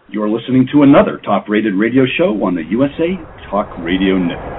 You're listening to another top-rated radio show on the USA Talk Radio Network.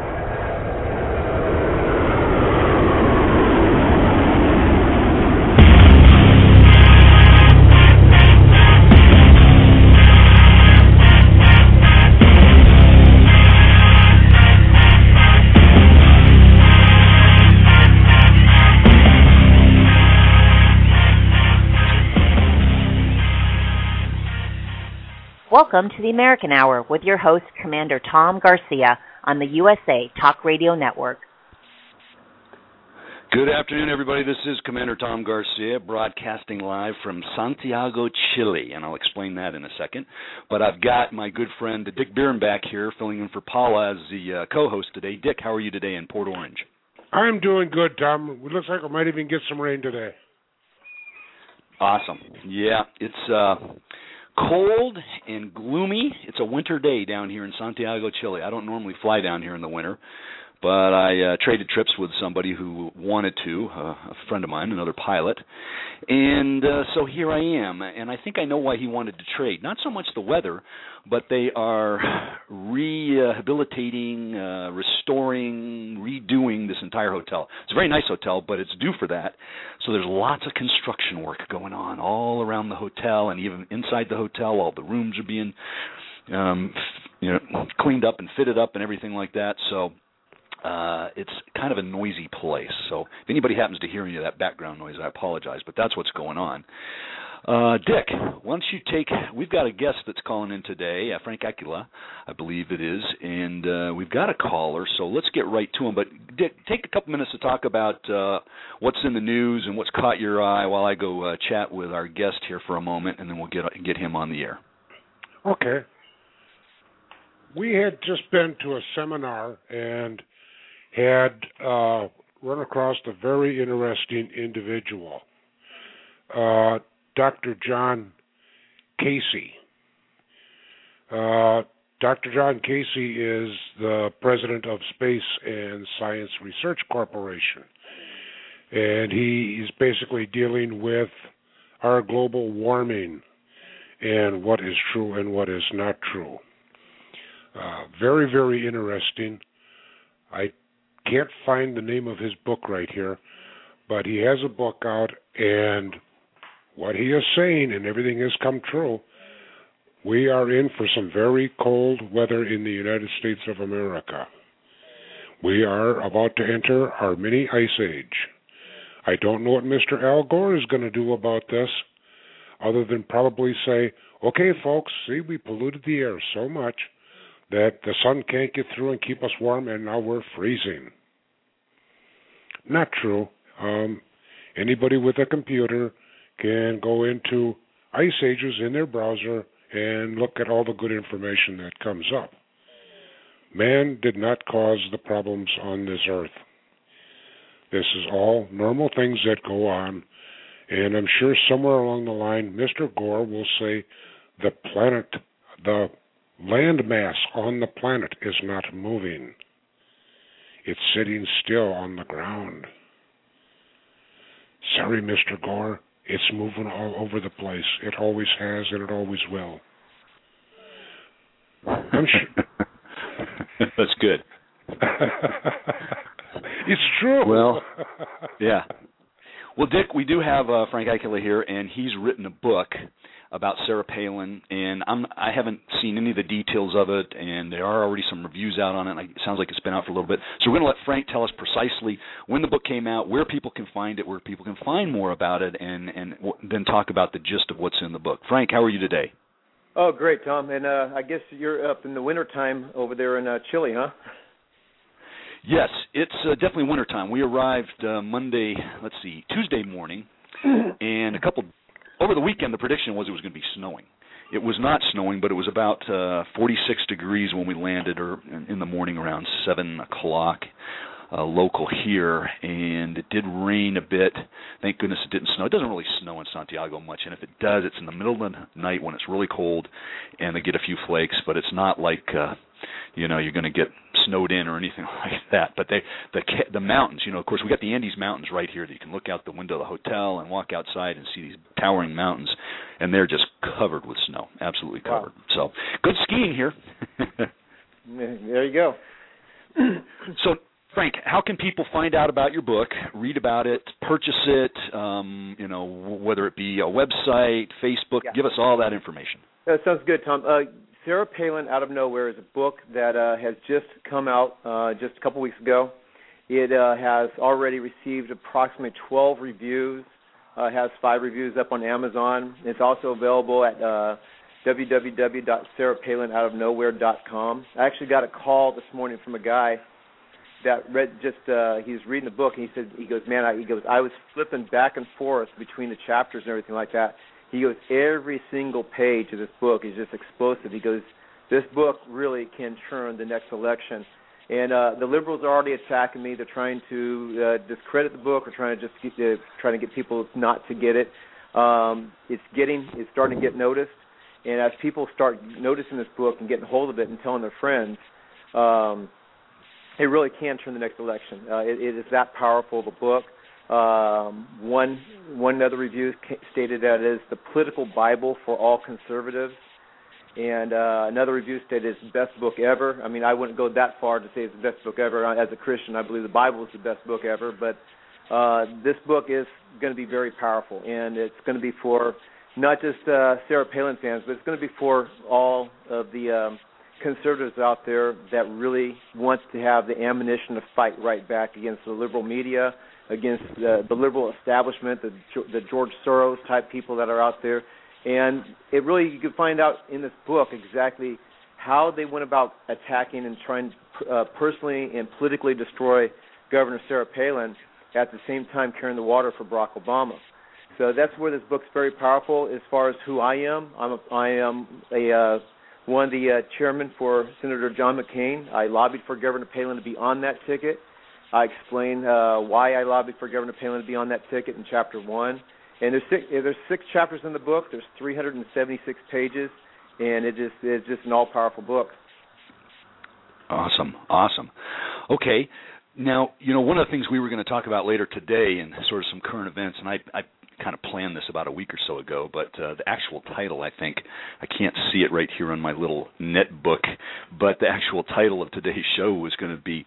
Welcome to the American Hour with your host, Commander Tom Garcia, on the USA Talk Radio Network. Good afternoon, everybody. This is Commander Tom Garcia, broadcasting live from Santiago, Chile, and I'll explain that in a second. But I've got my good friend Dick Bierenbach here, filling in for Paula as the co-host today. Dick, how are you today in Port Orange? I'm doing good, Tom. It looks like I might even get some rain today. Awesome. Yeah, it's cold and gloomy. It's a winter day down here in Santiago, Chile. I don't normally fly down here in the winter, but I traded trips with somebody who wanted to, a friend of mine, another pilot, and so here I am, and I think I know why he wanted to trade. Not so much the weather, but they are rehabilitating, restoring, redoing this entire hotel. It's a very nice hotel, but it's due for that, so there's lots of construction work going on all around the hotel, and even inside the hotel, all the rooms are being cleaned up and fitted up and everything like that, so it's kind of a noisy place. So if anybody happens to hear any of that background noise, I apologize, but that's what's going on. Dick, once you we've got a guest that's calling in today, Frank Aquila, I believe it is, and we've got a caller, so let's get right to him. But Dick, take a couple minutes to talk about what's in the news and what's caught your eye while I go chat with our guest here for a moment, and then we'll get him on the air. Okay. We had just been to a seminar and had run across a very interesting individual, Dr. John Casey. Dr. John Casey is the president of Space and Science Research Corporation, and he is basically dealing with our global warming and what is true and what is not true. Very, very interesting. I can't find the name of his book right here, but he has a book out, and what he is saying, and everything has come true, we are in for some very cold weather in the United States of America. We are about to enter our mini ice age. I don't know what Mr. Al Gore is going to do about this, other than probably say, okay, folks, see, we polluted the air so much that the sun can't get through and keep us warm, and now we're freezing. Not true. Anybody with a computer can go into Ice Ages in their browser and look at all the good information that comes up. Man did not cause the problems on this earth. This is all normal things that go on, and I'm sure somewhere along the line, Mr. Gore will say the land mass on the planet is not moving. It's sitting still on the ground. Sorry, Mr. Gore, it's moving all over the place. It always has and it always will. I'm sure. That's good. It's true. Well, yeah. Well, Dick, we do have Frank Aquila here, and he's written a book about Sarah Palin, and I haven't seen any of the details of it, and there are already some reviews out on it, and it sounds like it's been out for a little bit. So we're going to let Frank tell us precisely when the book came out, where people can find it, where people can find more about it, and then talk about the gist of what's in the book. Frank, how are you today? Oh, great, Tom. And I guess you're up in the wintertime over there in Chile, huh? Yes, it's definitely wintertime. We arrived Tuesday morning, and over the weekend, the prediction was it was going to be snowing. It was not snowing, but it was about 46 degrees when we landed, or in the morning around 7 o'clock. local here, and it did rain a bit. Thank goodness it didn't snow. It doesn't really snow in Santiago much, and if it does, it's in the middle of the night when it's really cold, and they get a few flakes. But it's not like you're going to get snowed in or anything like that. But the mountains, of course, we got the Andes Mountains right here that you can look out the window of the hotel and walk outside and see these towering mountains, and they're just covered with snow, absolutely covered. Wow. So good skiing here. There you go. So, Frank, how can people find out about your book, read about it, purchase it, whether it be a website, Facebook? Yeah. Give us all that information. That sounds good, Tom. Sarah Palin Out of Nowhere is a book that has just come out just a couple weeks ago. It has already received approximately 12 reviews. It has 5 reviews up on Amazon. It's also available at www.sarahpalinoutofnowhere.com. I actually got a call this morning from a guy that he's reading the book, and he goes, I was flipping back and forth between the chapters and everything like that. He goes, every single page of this book is just explosive. He goes, this book really can turn the next election. And the liberals are already attacking me. They're trying to discredit the book, or trying to get people not to get it. It's starting to get noticed. And as people start noticing this book and getting hold of it and telling their friends, it really can turn the next election. It is that powerful of a book. One other review stated that it is the political Bible for all conservatives. And another review stated it's the best book ever. I mean, I wouldn't go that far to say it's the best book ever. As a Christian, I believe the Bible is the best book ever. But this book is going to be very powerful, and it's going to be for not just Sarah Palin fans, but it's going to be for all of the conservatives out there that really want to have the ammunition to fight right back against the liberal media, against the liberal establishment, the George Soros type people that are out there. And it really, you can find out in this book exactly how they went about attacking and trying to personally and politically destroy Governor Sarah Palin, at the same time carrying the water for Barack Obama. So that's where this book's very powerful. As far as who I am, I am one of the chairman for Senator John McCain. I lobbied for Governor Palin to be on that ticket. I explained why I lobbied for Governor Palin to be on that ticket in Chapter 1. And there's 6 chapters in the book. There's 376 pages, and it's just an all-powerful book. Awesome. Okay. Now, one of the things we were going to talk about later today and sort of some current events, and I kind of planned this about a week or so ago, but the actual title, I think, I can't see it right here on my little net book, but the actual title of today's show was going to be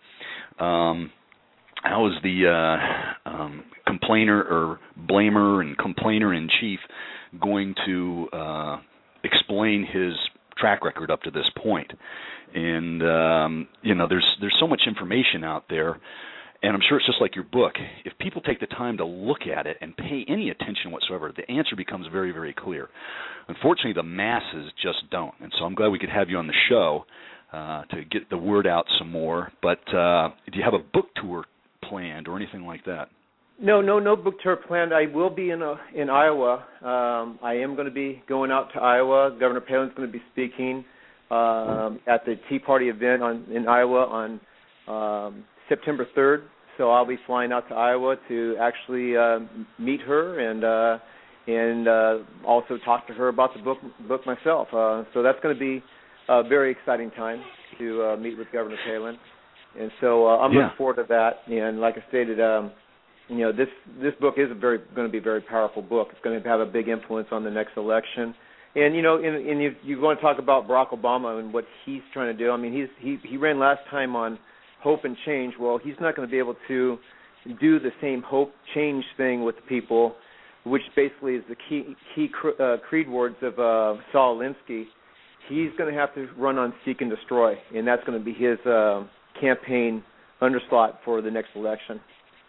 how is the complainer or blamer and complainer in chief going to explain his track record up to this point? And there's so much information out there, and I'm sure it's just like your book. If people take the time to look at it and pay any attention whatsoever, the answer becomes very, very clear. Unfortunately, the masses just don't, and so I'm glad we could have you on the show to get the word out some more. But do you have a book tour planned or anything like that? No book tour planned. I will be in Iowa. I am going to be going out to Iowa. Governor Palin's going to be speaking at the Tea Party event in Iowa on September 3rd. So I'll be flying out to Iowa to actually meet her and also talk to her about the book myself. So that's going to be a very exciting time to meet with Governor Palin. And so I'm looking forward to that. And like I stated, this book is going to be a very powerful book. It's going to have a big influence on the next election. And you want to talk about Barack Obama and what he's trying to do. I mean, he ran last time on hope and change. Well, he's not going to be able to do the same hope change thing with the people, which basically is the key creed words of Saul Alinsky. He's going to have to run on seek and destroy, and that's going to be his campaign underslot for the next election.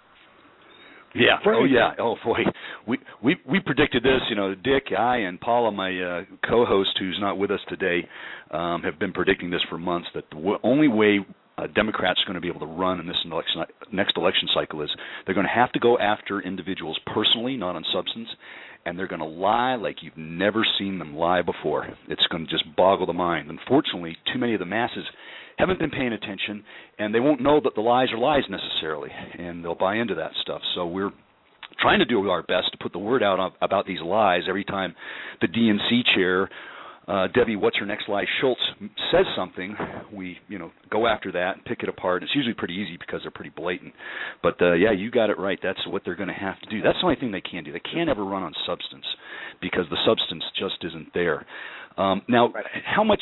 Yeah. Oh, yeah. Oh, boy. We predicted this. Dick, I, and Paula, my co-host, who's not with us today, have been predicting this for months, that the only way Democrats are going to be able to run in this next election cycle is they're going to have to go after individuals personally, not on substance, and they're going to lie like you've never seen them lie before. It's going to just boggle the mind. Unfortunately, too many of the masses haven't been paying attention, and they won't know that the lies are lies necessarily, and they'll buy into that stuff. So we're trying to do our best to put the word out about these lies every time the DNC chair, Debbie What's Her Next Lie Schultz, says something. We go after that and pick it apart. It's usually pretty easy because they're pretty blatant. But yeah, you got it right. That's what they're going to have to do. That's the only thing they can do. They can't ever run on substance because the substance just isn't there. Now, how much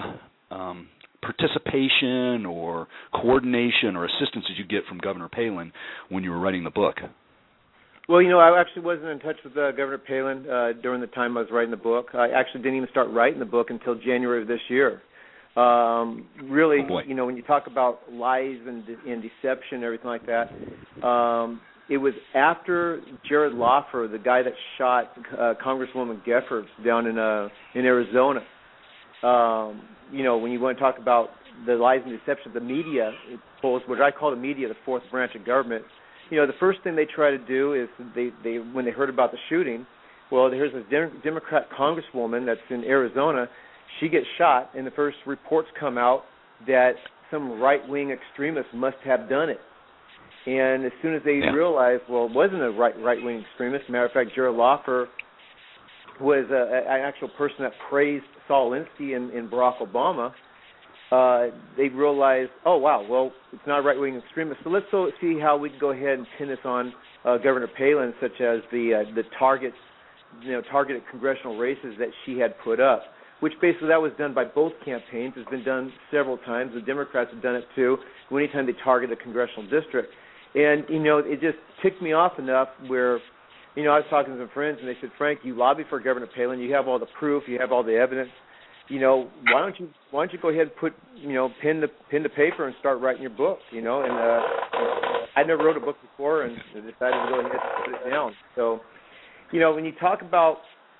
participation or coordination or assistance did you get from Governor Palin when you were writing the book? Well, I actually wasn't in touch with Governor Palin during the time I was writing the book. I actually didn't even start writing the book until January of this year. Really, when you talk about lies and deception and everything like that, it was after Jared Loffer, the guy that shot Congresswoman Geffers down in Arizona. When you want to talk about the lies and deception, the media, what I call the media, the fourth branch of government. The first thing they try to do is they when they heard about the shooting, well, there's a Democrat congresswoman that's in Arizona. She gets shot, and the first reports come out that some right-wing extremist must have done it. And as soon as they realized, well, it wasn't a right-wing extremist. Matter of fact, Jared Loffer was an actual person that praised Saul Alinsky and Barack Obama. They realized, oh, wow, well, it's not a right-wing extremist. So let's see how we can go ahead and pin this on Governor Palin, such as the targeted congressional races that she had put up, which basically that was done by both campaigns. It's been done several times. The Democrats have done it, too, anytime they target a congressional district. And, it just ticked me off enough where, I was talking to some friends, and they said, Frank, you lobbied for Governor Palin. You have all the proof. You have all the evidence. Why don't you go ahead and put, pen to paper and start writing your book, And I never wrote a book before and decided to go ahead and put it down. So, when you talk about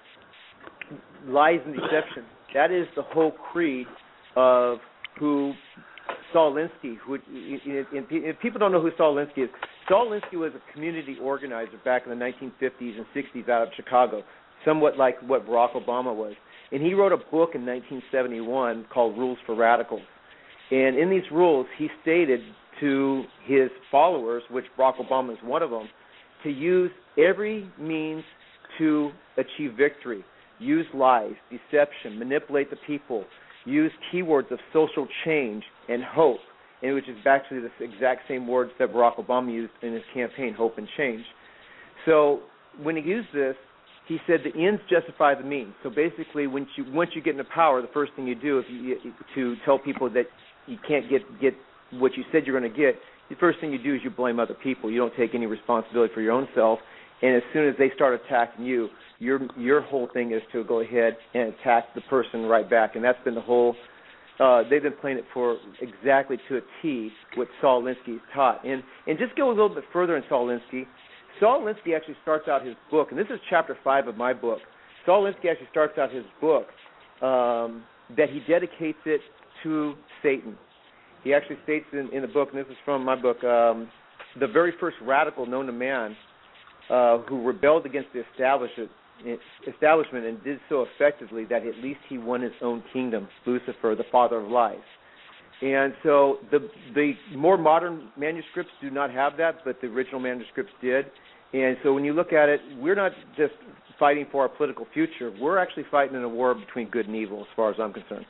lies and deception, that is the whole creed of who Saul Alinsky, if people don't know who Saul Alinsky is, Saul Alinsky was a community organizer back in the 1950s and 60s out of Chicago, somewhat like what Barack Obama was. And he wrote a book in 1971 called Rules for Radicals. And in these rules, he stated to his followers, which Barack Obama is one of them, to use every means to achieve victory. Use lies, deception, manipulate the people, use keywords of social change and hope, and which is actually the exact same words that Barack Obama used in his campaign, hope and change. So when he used this, he said the ends justify the means. So basically, once you get into power, the first thing you do is to tell people that you can't get what you said you're going to get, the first thing you do is you blame other people. You don't take any responsibility for your own self. And as soon as they start attacking you, your whole thing is to go ahead and attack the person right back. And that's been the whole they've been playing it for exactly to a T what Saul Alinsky taught. And just go a little bit further in Saul Alinsky. Saul Alinsky actually starts out his book, and this is chapter 5 of my book. Saul Alinsky actually starts out his book that he dedicates it to Satan. He actually states in the book, and this is from my book, the very first radical known to man who rebelled against the establishment and did so effectively that at least he won his own kingdom, Lucifer, the father of lies. And so the more modern manuscripts do not have that, but the original manuscripts did. And so when you look at it, we're not just fighting for our political future. We're actually fighting in a war between good and evil, as far as I'm concerned.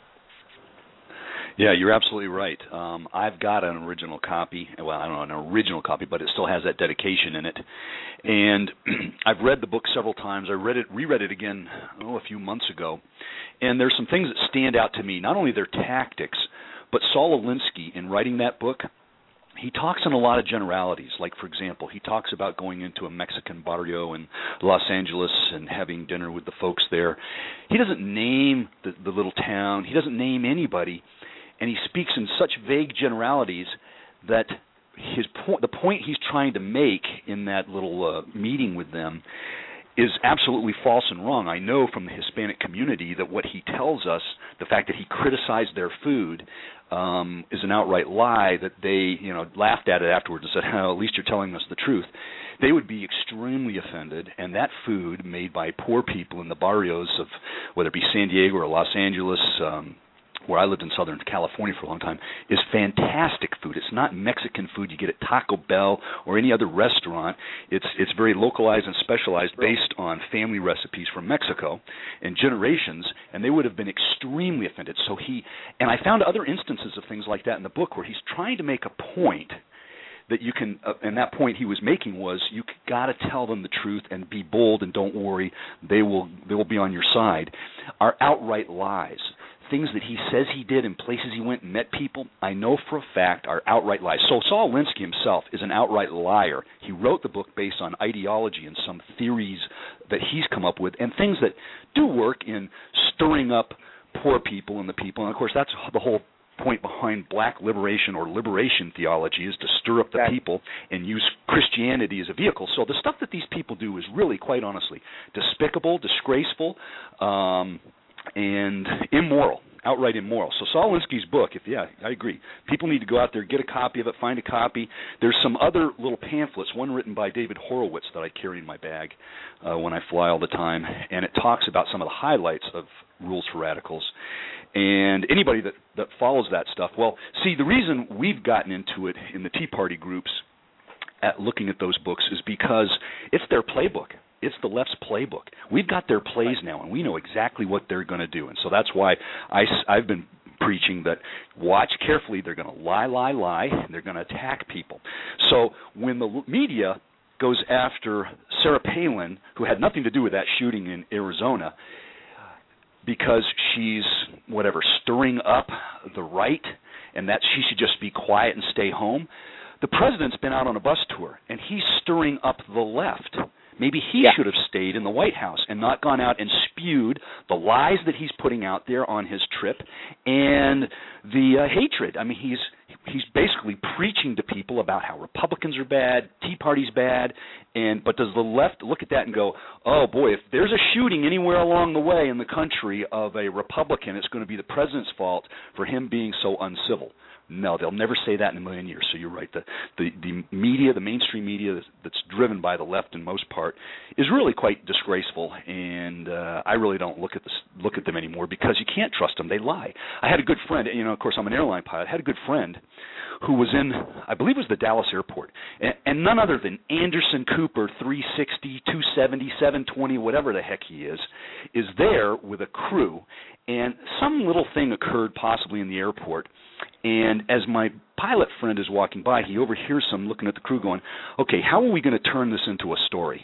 Yeah, you're absolutely right. I've got an original copy. Well, I don't know an original copy, but it still has that dedication in it. And I've read the book several times. I reread it again, a few months ago. And there's some things that stand out to me, not only their tactics, but Saul Alinsky, in writing that book, he talks in a lot of generalities. Like, for example, he talks about going into a Mexican barrio in Los Angeles and having dinner with the folks there. He doesn't name the little town. He doesn't name anybody. And he speaks in such vague generalities that the point he's trying to make in that little meeting with them is absolutely false and wrong. I know from the Hispanic community that what he tells us, the fact that he criticized their food, is an outright lie, that they laughed at it afterwards and said, at least you're telling us the truth. They would be extremely offended, and that food made by poor people in the barrios of whether it be San Diego or Los Angeles, where I lived in Southern California for a long time, is fantastic food. It's not Mexican food you get at Taco Bell or any other restaurant. It's very localized and specialized based on family recipes from Mexico and generations, and they would have been extremely offended. So and I found other instances of things like that in the book where he's trying to make a point that you can, and that point he was making was you got to tell them the truth and be bold and don't worry, they will be on your side, are outright lies. Things that he says he did in places he went and met people, I know for a fact are outright lies. So Saul Alinsky himself is an outright liar. He wrote the book based on ideology and some theories that he's come up with and things that do work in stirring up poor people and the people. And, of course, that's the whole point behind black liberation or liberation theology, is to stir up the people and use Christianity as a vehicle. So the stuff that these people do is really, quite honestly, despicable, disgraceful, and immoral, outright immoral. So Saul Alinsky's book, I agree. People need to go out there, get a copy of it, find a copy. There's some other little pamphlets, one written by David Horowitz that I carry in my bag when I fly all the time, and it talks about some of the highlights of Rules for Radicals. And anybody that follows that stuff, well, see, the reason we've gotten into it in the Tea Party groups at looking at those books is because it's their playbook. It's the left's playbook. We've got their plays now, and we know exactly what they're going to do. And so that's why I've been preaching that watch carefully. They're going to lie, and they're going to attack people. So when the media goes after Sarah Palin, who had nothing to do with that shooting in Arizona, because she's, stirring up the right, and that she should just be quiet and stay home, the president's been out on a bus tour, and he's stirring up the left. Maybe he should have stayed in the White House and not gone out and spewed the lies that he's putting out there on his trip and the hatred. I mean, he's basically preaching to people about how Republicans are bad, Tea Party's bad, but does the left look at that and go, oh boy, if there's a shooting anywhere along the way in the country of a Republican, it's going to be the president's fault for him being so uncivil. No, they'll never say that in a million years. So you're right. The media, the mainstream media that's driven by the left in most part, is really quite disgraceful. And I really don't look at them anymore because you can't trust them. They lie. I had a good friend. Of course, I'm an airline pilot. I had a good friend who was in, I believe it was the Dallas airport, and none other than Anderson Cooper, 360, 270, 720, whatever the heck he is there with a crew. And some little thing occurred possibly in the airport. And as my pilot friend is walking by, he overhears some looking at the crew going, okay, how are we going to turn this into a story?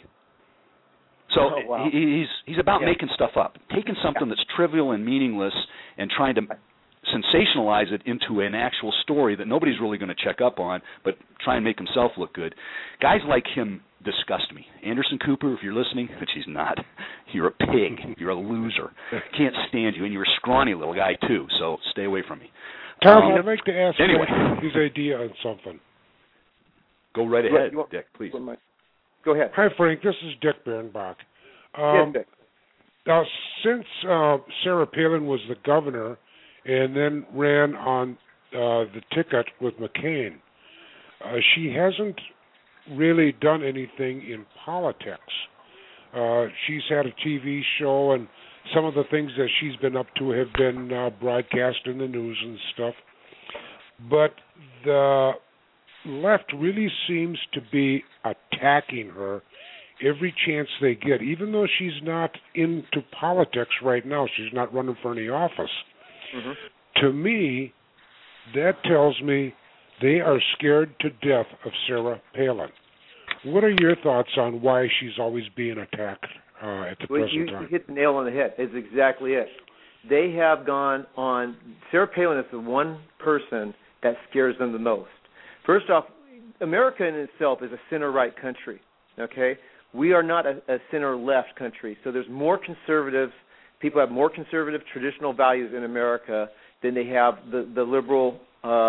So he's about making stuff up, taking something that's trivial and meaningless and trying to sensationalize it into an actual story that nobody's really going to check up on, but try and make himself look good. Guys like him disgust me. Anderson Cooper, if you're listening, which he's not, you're a pig. You're a loser. Can't stand you, and you're a scrawny little guy, too, so stay away from me. Tom, I'd like to ask his idea on something. Go right ahead, Dick, please. Go ahead. Hi, Frank. This is Dick Birnbach. Yes, Dick. Now, since Sarah Palin was the governor and then ran on the ticket with McCain, she hasn't really done anything in politics. She's had a TV show, and some of the things that she's been up to have been broadcast in the news and stuff. But the left really seems to be attacking her every chance they get, even though she's not into politics right now. She's not running for any office. Mm-hmm. To me, that tells me they are scared to death of Sarah Palin. What are your thoughts on why she's always being attacked at the present time? You hit the nail on the head. It's exactly it. They have gone on. Sarah Palin is the one person that scares them the most. First off, America in itself is a center-right country, okay? We are not a center-left country. So there's more conservative, people have more conservative traditional values in America than they have the liberal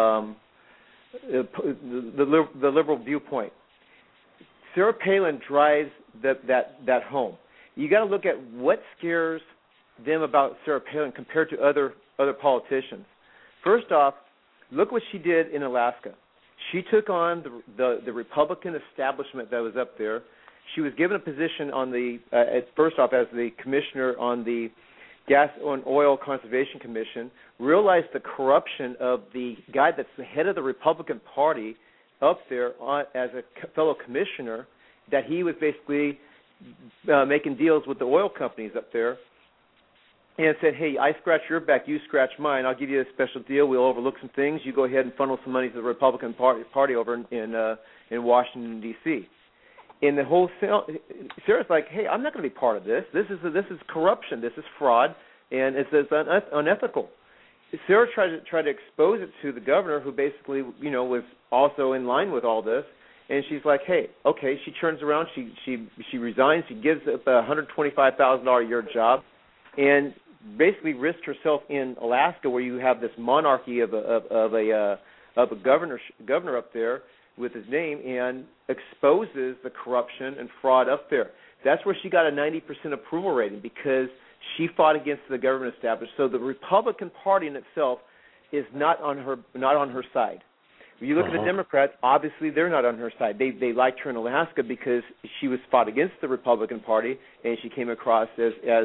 the liberal viewpoint. Sarah Palin drives that home. You got to look at what scares them about Sarah Palin compared to other politicians. First off, look what she did in Alaska. She took on the Republican establishment that was up there. She was given a position on the first off as the commissioner on the Gas and Oil Conservation Commission, realized the corruption of the guy that's the head of the Republican Party up there as a fellow commissioner, that he was basically making deals with the oil companies up there, and said, hey, I scratch your back, you scratch mine. I'll give you a special deal. We'll overlook some things. You go ahead and funnel some money to the Republican Party over in Washington, D.C. And the whole Sarah's like, hey, I'm not going to be part of this. This is corruption. This is fraud, and it's unethical. Sarah tried to expose it to the governor, who basically, was also in line with all this. And she's like, hey, okay. She turns around. She resigns. She gives up a $125,000 a year job, and basically risked herself in Alaska, where you have this monarchy of a governor up there with his name, and exposes the corruption and fraud up there. That's where she got a 90% approval rating, because she fought against the government establishment. So the Republican Party in itself is not on her side. When you look at the Democrats, obviously they're not on her side. They liked her in Alaska because she was fought against the Republican Party, and she came across as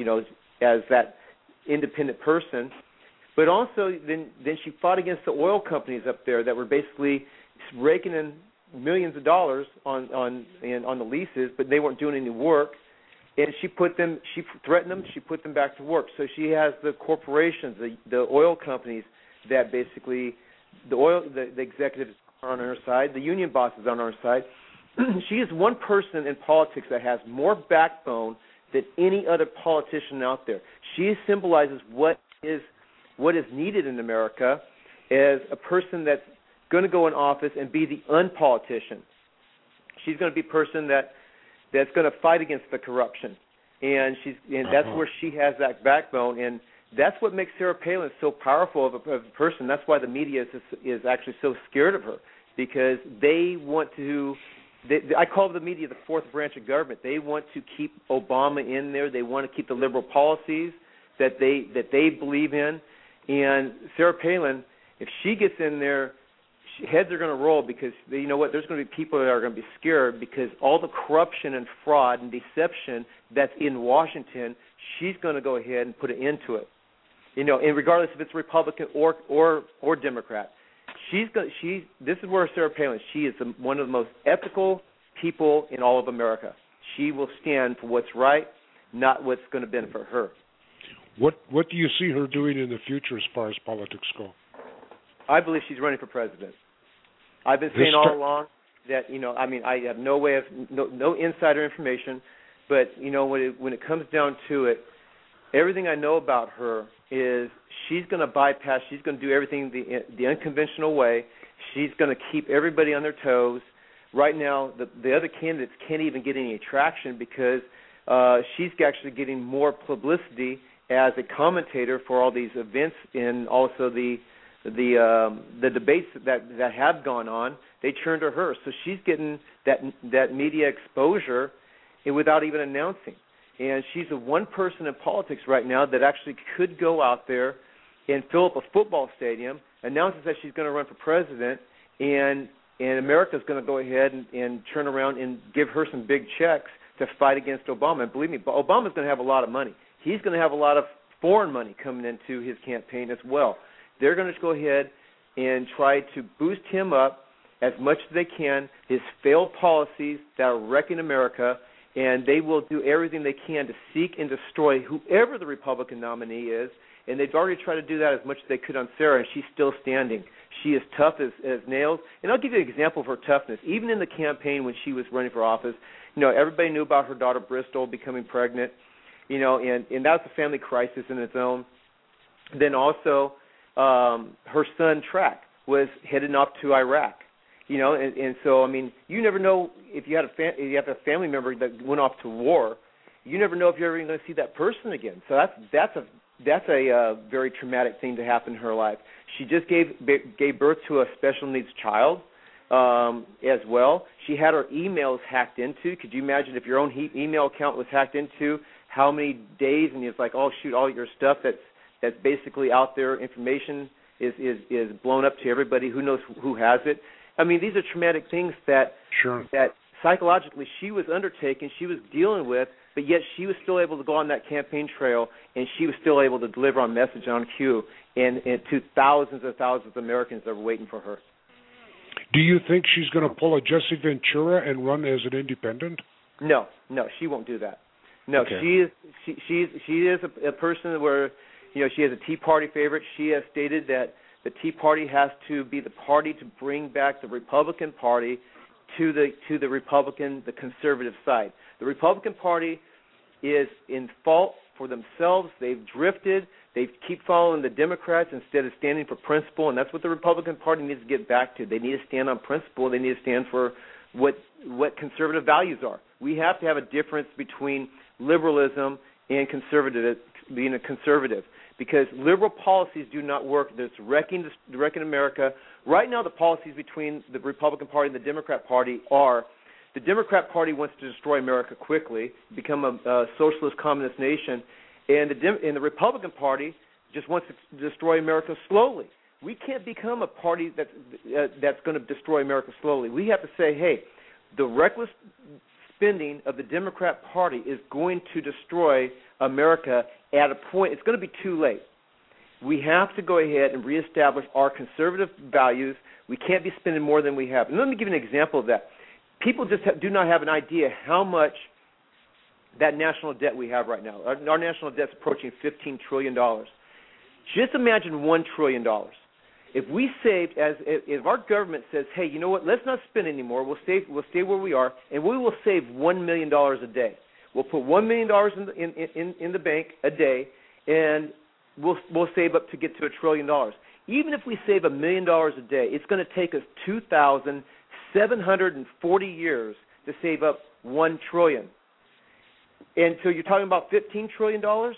that independent person. But also then she fought against the oil companies up there that were basically raking in millions of dollars on the leases, but they weren't doing any work. And she threatened them. She put them back to work. So she has the corporations, the oil companies that basically the executives are on her side, the union bosses are on her side. She is one person in politics that has more backbone than any other politician out there. She symbolizes what is needed in America as a person that's going to go in office and be the unpolitician. She's going to be a person that's going to fight against the corruption, and that's where she has that backbone, and that's what makes Sarah Palin so powerful of a person. That's why the media is actually so scared of her, because they want to. I call the media the fourth branch of government. They want to keep Obama in there. They want to keep the liberal policies that they believe in, and Sarah Palin, if she gets in there, heads are going to roll, because you know what? There's going to be people that are going to be scared, because all the corruption and fraud and deception that's in Washington, she's going to go ahead and put an end to it. And regardless if it's Republican or Democrat, this is where Sarah Palin. She is one of the most ethical people in all of America. She will stand for what's right, not what's going to benefit her. What do you see her doing in the future as far as politics go? I believe she's running for president. I've been saying all along that, I have no way of, no insider information, but, when it comes down to it, everything I know about her is she's going to bypass, she's going to do everything the unconventional way. She's going to keep everybody on their toes. Right now, the other candidates can't even get any traction, because she's actually getting more publicity as a commentator for all these events, and also the debates that have gone on. They turn to her, so she's getting that media exposure without even announcing. And she's the one person in politics right now that actually could go out there and fill up a football stadium, announces that she's going to run for president, and America's going to go ahead and turn around and give her some big checks to fight against Obama. And believe me, Obama's going to have a lot of money. He's going to have a lot of foreign money coming into his campaign as well. They're going to go ahead and try to boost him up as much as they can, his failed policies that are wrecking America, and they will do everything they can to seek and destroy whoever the Republican nominee is, and they've already tried to do that as much as they could on Sarah, and she's still standing. She is tough as nails, and I'll give you an example of her toughness. Even in the campaign when she was running for office, everybody knew about her daughter Bristol becoming pregnant, and that was a family crisis in its own. Then also, her son Track was heading off to Iraq, and so you never know if you have a family member that went off to war. You never know if you're ever going to see that person again. So that's a very traumatic thing to happen in her life. She just gave birth to a special needs child as well. She had her emails hacked into. Could you imagine if your own email account was hacked into? How many days? And it's like, oh shoot, all your stuff that's basically out there, information is blown up to everybody. Who knows who has it? These are traumatic things that psychologically she was undertaking, she was dealing with but yet she was still able to go on that campaign trail, and she was still able to deliver on message on cue and to thousands and thousands of Americans that were waiting for her. Do you think she's going to pull a Jesse Ventura and run as an independent? No, she won't do that. No, okay. she is a person where, she is a Tea Party favorite. She has stated that the Tea Party has to be the party to bring back the Republican Party to the Republican, the conservative side. The Republican Party is in fault for themselves. They've drifted. They keep following the Democrats instead of standing for principle, and that's what the Republican Party needs to get back to. They need to stand on principle. They need to stand for what conservative values are. We have to have a difference between liberalism and being a conservative, because liberal policies do not work. There's wrecking America. Right now, the policies between the Republican Party and the Democrat Party are: the Democrat Party wants to destroy America quickly, become a socialist communist nation, and the Republican Party just wants to destroy America slowly. We can't become a party that's going to destroy America slowly. We have to say, hey, the reckless spending of the Democrat Party is going to destroy America at a point. It's going to be too late. We have to go ahead and reestablish our conservative values. We can't be spending more than we have. And let me give you an example of that. People just do not have an idea how much that national debt we have right now. Our national debt is approaching $15 trillion. Just imagine $1 trillion. If we saved, if our government says, hey, you know what, let's not spend anymore, we'll stay where we are, and we will save $1 million a day. We'll put $1 million in the bank a day, and we'll save up to get to $1 trillion. Even if we save $1 million a day, it's going to take us 2,740 years to save up $1 trillion. And so you're talking about $15 trillion?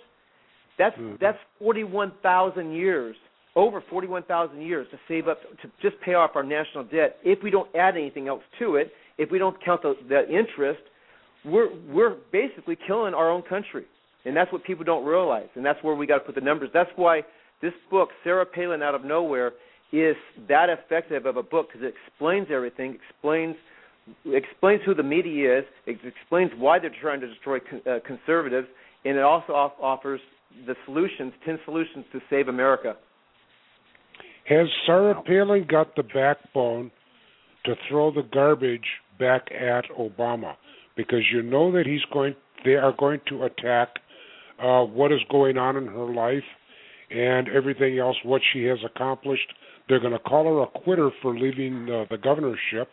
That's 41,000 years. Over 41,000 years to save up to just pay off our national debt. If we don't add anything else to it, if we don't count the interest, we're basically killing our own country, and that's what people don't realize. And that's where we got to put the numbers. That's why this book, Sarah Palin Out of Nowhere, is that effective of a book, because it explains everything, explains who the media is, it explains why they're trying to destroy conservatives, and it also offers the solutions, 10 solutions to save America. Has Sarah Palin got the backbone to throw the garbage back at Obama? Because you know that they are going to attack what is going on in her life and everything else, what she has accomplished. They're going to call her a quitter for leaving the governorship.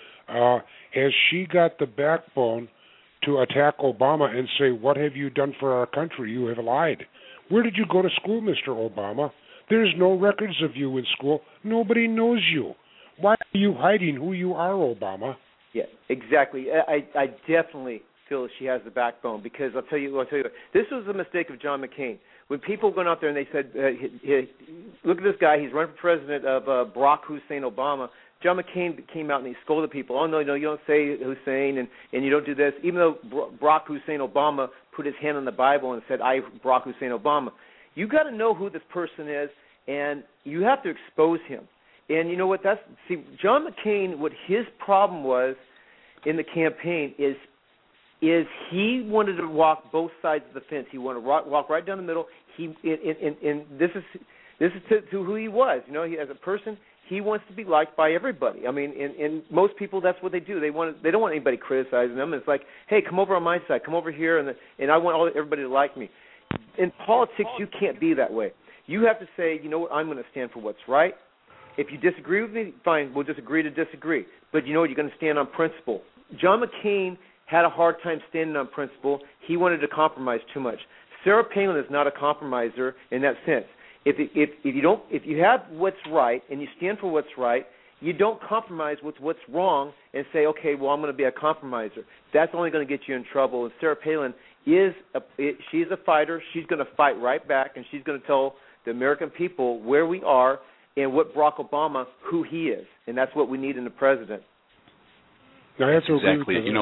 Has she got the backbone to attack Obama and say, what have you done for our country? You have lied. Where did you go to school, Mr. Obama? There's no records of you in school. Nobody knows you. Why are you hiding who you are, Obama? Yeah, exactly. I definitely feel that she has the backbone, because I'll tell you, this was a mistake of John McCain. When people went out there and they said, look at this guy, he's running for president of Barack Hussein Obama, John McCain came out and he scolded people. Oh, no, you don't say Hussein and you don't do this, even though Barack Hussein Obama put his hand on the Bible and said, I, Barack Hussein Obama. You got to know who this person is, and you have to expose him. And you know what? John McCain, what his problem was in the campaign is he wanted to walk both sides of the fence. He wanted to walk right down the middle. And this is to who he was. You know, as a person, he wants to be liked by everybody. I mean, and most people, that's what they do. They don't want anybody criticizing them. It's like, hey, come over on my side, come over here, and I want everybody to like me. In politics, you can't be that way. You have to say, you know what, I'm going to stand for what's right. If you disagree with me, fine, we'll just agree to disagree. But you know what, you're going to stand on principle. John McCain had a hard time standing on principle. He wanted to compromise too much. Sarah Palin is not a compromiser in that sense. If you have what's right and you stand for what's right, you don't compromise with what's wrong and say, okay, well, I'm going to be a compromiser. That's only going to get you in trouble. And Sarah Palin she's a fighter. She's going to fight right back, and she's going to tell the American people where we are and what Barack Obama, who he is. And that's what we need in the president. That's exactly it.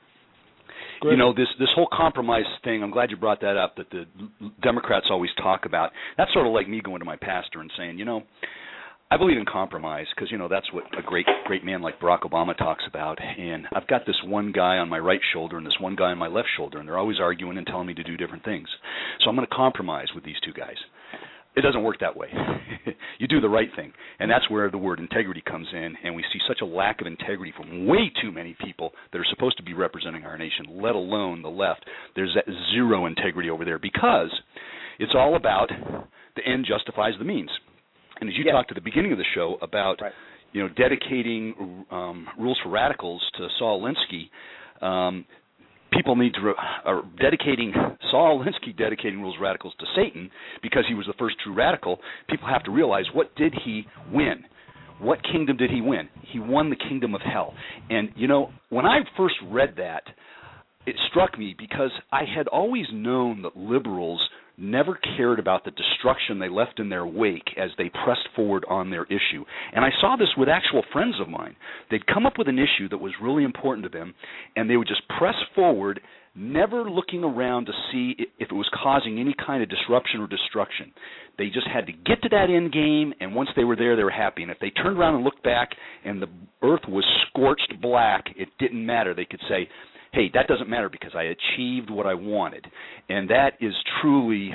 You know, this whole compromise thing, I'm glad you brought that up, that the Democrats always talk about. That's sort of like me going to my pastor and saying, you know, I believe in compromise because, that's what a great man like Barack Obama talks about. And I've got this one guy on my right shoulder and this one guy on my left shoulder, and they're always arguing and telling me to do different things. So I'm going to compromise with these two guys. It doesn't work that way. You do the right thing, and that's where the word integrity comes in, and we see such a lack of integrity from way too many people that are supposed to be representing our nation, let alone the left. There's that zero integrity over there because it's all about the end justifies the means. And as you talked at the beginning of the show about, dedicating Rules for Radicals to Saul Alinsky, people need to dedicating Rules for Radicals to Satan because he was the first true radical. People have to realize, what did he win? What kingdom did he win? He won the kingdom of hell. And, when I first read that, it struck me because I had always known that liberals never cared about the destruction they left in their wake as they pressed forward on their issue. And I saw this with actual friends of mine. They'd come up with an issue that was really important to them, and they would just press forward, never looking around to see if it was causing any kind of disruption or destruction. They just had to get to that end game, and once they were there, they were happy. And if they turned around and looked back and the earth was scorched black, it didn't matter. They could say, hey, that doesn't matter because I achieved what I wanted. And that is truly,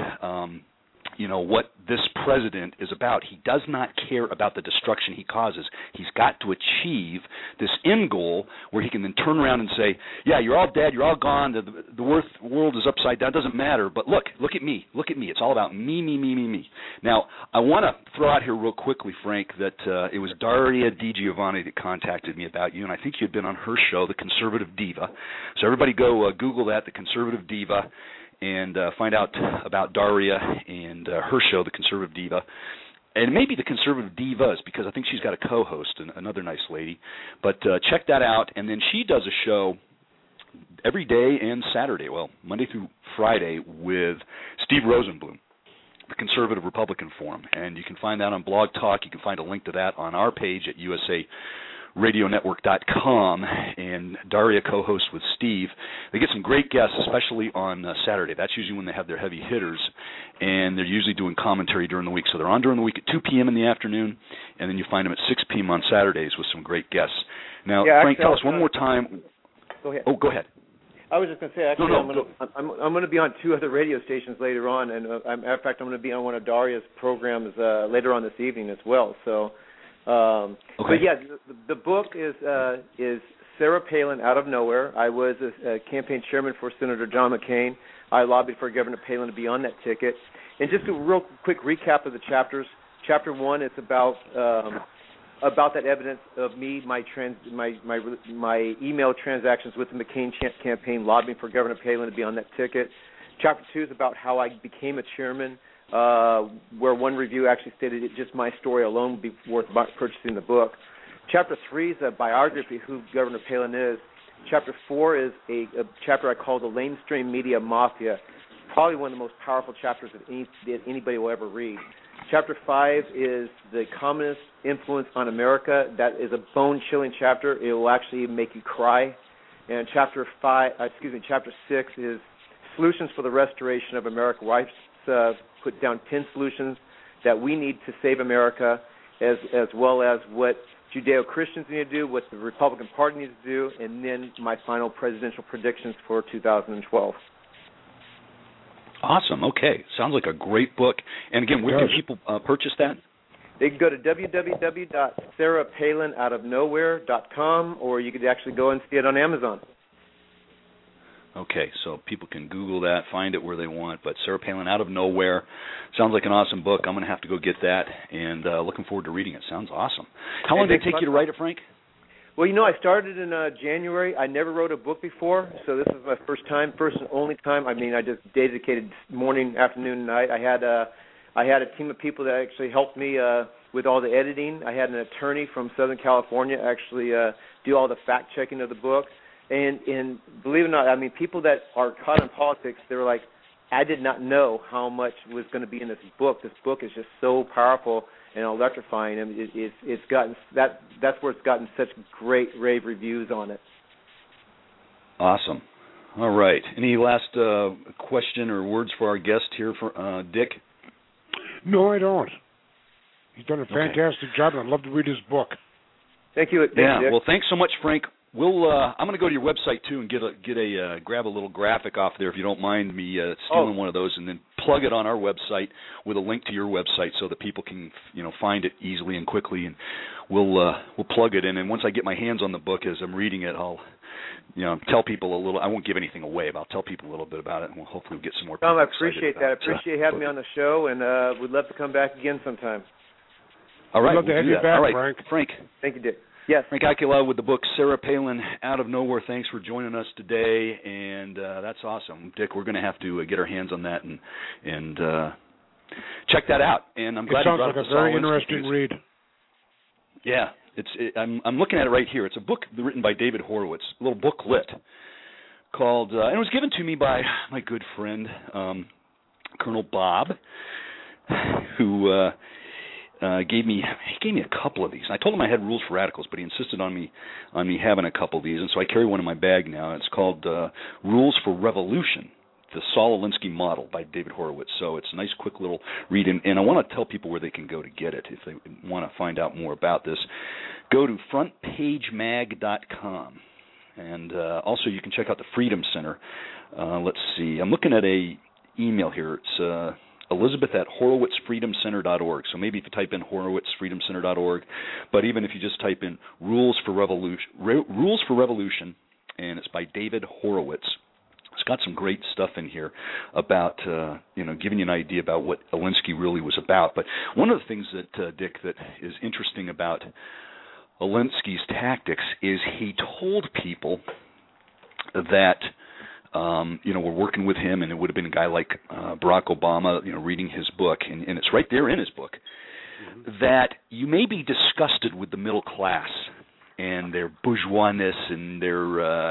what this president is about. He does not care about the destruction he causes. He's got to achieve this end goal where he can then turn around and say, yeah, you're all dead, you're all gone, the world is upside down, it doesn't matter, but look at me. It's all about me. Now, I want to throw out here real quickly, Frank, that it was Daria DiGiovanni that contacted me about you, and I think you had been on her show, The Conservative Diva. So everybody go Google that, The Conservative Diva, and find out about Daria and her show, The Conservative Diva. And maybe The Conservative Divas, because I think she's got a co-host, another nice lady. But check that out. And then she does a show every day and Saturday, Monday through Friday, with Steve Rosenblum, the Conservative Republican Forum. And you can find that on Blog Talk. You can find a link to that on our page at USARadionetwork.com, and Daria co-hosts with Steve. They get some great guests, especially on Saturday. That's usually when they have their heavy hitters, and they're usually doing commentary during the week. So they're on during the week at 2 p.m. in the afternoon, and then you find them at 6 p.m. on Saturdays with some great guests. Now, Frank, tell us one more time. Go ahead. Oh, go ahead. I was just going to say, actually, I'm going to be on 2 other radio stations later on, and in fact, I'm going to be on one of Daria's programs later on this evening as well. So. Okay. But yeah, the book is Sarah Palin Out of Nowhere. I was a campaign chairman for Senator John McCain. I lobbied for Governor Palin to be on that ticket. And just a real quick recap of the chapters. Chapter 1 is about that evidence of me, my email transactions with the McCain campaign, lobbying for Governor Palin to be on that ticket. Chapter 2 is about how I became a chairman. Where one review actually stated just my story alone would be worth purchasing the book. Chapter 3 is a biography of who Governor Palin is. Chapter 4 is a chapter I call the Lamestream Media Mafia. Probably one of the most powerful chapters that anybody will ever read. Chapter 5 is the communist influence on America. That is a bone-chilling chapter. It will actually make you cry. And Chapter 6 is Solutions for the Restoration of America. Where I put down 10 solutions that we need to save America, as well as what Judeo-Christians need to do, what the Republican Party needs to do, and then my final presidential predictions for 2012. Awesome. Okay. Sounds like a great book. And again, where can people purchase that? They can go to www.sarahpalinoutofnowhere.com, or you could actually go and see it on Amazon. Okay, so people can Google that, find it where they want. But Sarah Palin, Out of Nowhere, sounds like an awesome book. I'm going to have to go get that, and looking forward to reading it. Sounds awesome. How long did it take you to write it, Frank? Well, I started in January. I never wrote a book before, so this is my first and only time. I mean, I just dedicated morning, afternoon, night. I had a team of people that actually helped me with all the editing. I had an attorney from Southern California actually do all the fact-checking of the book. And believe it or not, I mean, people that are caught in politics, they were like, I did not know how much was going to be in this book. This book is just so powerful and electrifying. I mean, it's gotten that's where it's gotten such great rave reviews on it. Awesome. All right. Any last question or words for our guest here, for Dick? No, I don't. He's done a fantastic job, and I'd love to read his book. Thank you. Well, thanks so much, Frank. We'll. I'm going to go to your website too and grab a little graphic off there if you don't mind me stealing one of those, and then plug it on our website with a link to your website so that people can find it easily and quickly, and we'll plug it in. And once I get my hands on the book as I'm reading it, I'll tell people a little. I won't give anything away, but I'll tell people a little bit about it, and we'll hopefully get some more people. Tom, I appreciate that. I appreciate having me on the show, and we'd love to come back again sometime. All right, we'd love to have you back, all right, Frank. Thank you, Dick. Yes. Frank Aquila with the book Sarah Palin, Out of Nowhere. Thanks for joining us today, and that's awesome. Dick, we're going to have to get our hands on that and check that out. And I'm glad you brought up the Saul Alinsky. It sounds like a very interesting read. Yeah, I'm looking at it right here. It's a book written by David Horowitz, a little booklet called, and it was given to me by my good friend, Colonel Bob, who gave me a couple of these. I told him I had Rules for Radicals, but he insisted on me having a couple of these, and so I carry one in my bag now. It's called Rules for Revolution, the Saul Alinsky Model by David Horowitz. So it's a nice, quick little read, and I want to tell people where they can go to get it if they want to find out more about this. Go to frontpagemag.com, and also you can check out the Freedom Center. Let's see. I'm looking at a email here. It's Elizabeth@HorowitzFreedomCenter.org. So maybe if you type in HorowitzFreedomCenter.org, but even if you just type in Rules for Revolution, and it's by David Horowitz. It's got some great stuff in here about giving you an idea about what Alinsky really was about. But one of the things that Dick, that is interesting about Alinsky's tactics is he told people that we're working with him, and it would have been a guy like Barack Obama, reading his book, and it's right there in his book, that you may be disgusted with the middle class and their bourgeoisness and their